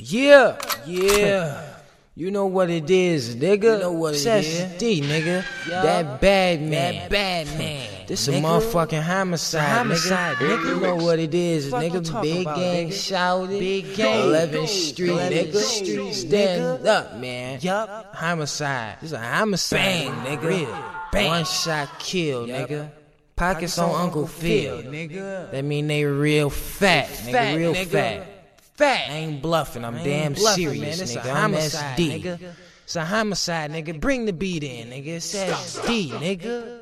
Yeah. You know what it is, nigga. You know what it is. D, nigga. Yeah. That bad man. That bad man. This a nigga. Motherfucking homicide, nigga. You know what it is, Fuck you nigga. talking Big about, gang nigga? shouted. Big gang. 11th Street, 11th nigga. Street, Stand nigga. up, man. Yup. Homicide. This a homicide. Bang, nigga. Real. Bang. One shot kill, Yup. nigga. Pockets on Uncle Phil. nigga. That mean they real fat, nigga. Fat, Real nigga. fat. Fat. I ain't bluffing. I'm damn bluffing, serious, man. It's a nigga. homicide, I'm SD. nigga. It's a homicide, nigga. Bring the beat in, nigga. It says D, nigga.